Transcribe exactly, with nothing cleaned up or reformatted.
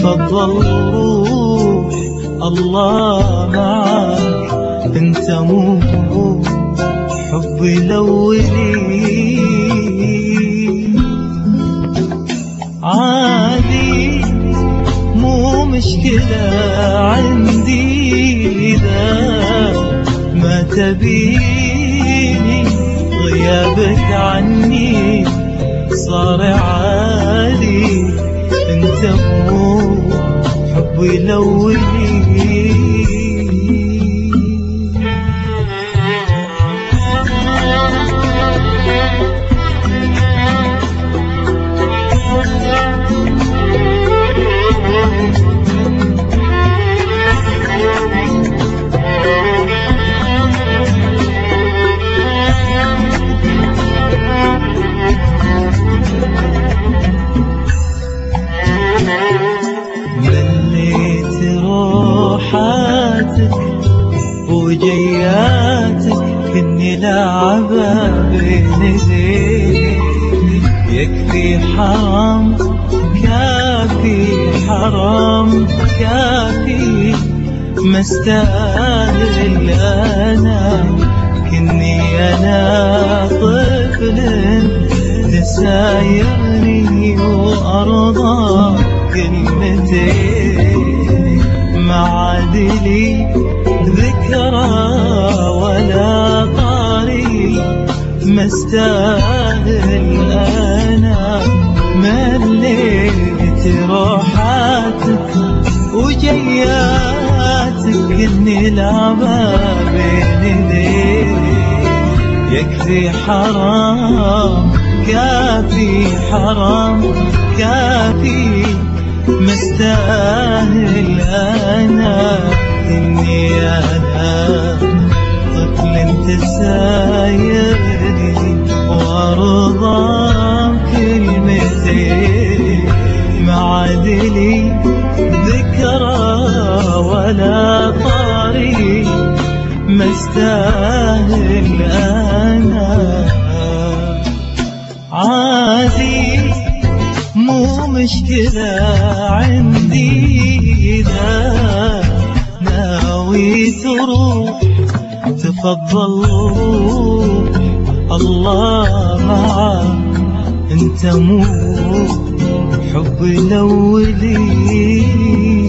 تفضل روح الله معاك، انت مو حبي الأولي. عادي مو مشكلة عندي إذا ما تبيني، غيابك عني صار عادي، انت مو حبي الأولي. وجياتك كني لعبة بين ايديك، يكفي حرام كافي حرام كافي، ما استاهل انا كني انا طفل تسايرني وارضى كلمتين، ما عادلي ذكرى ولا طاري، ما استاهل انا مليت روحاتك وجياتك اني لعبة بين ايديك، يكفي حرام كافي حرام كافي، ما استاهل انا إني أنا طفل تسايرني وأرضى كلمتين، ما عادلي ذكرى ولا طاري، ما استاهل أنا. عادي مو مشكلة عندي إذا ناوي تروح، تفضل روح الله معاك، انت مو حبي الأولي.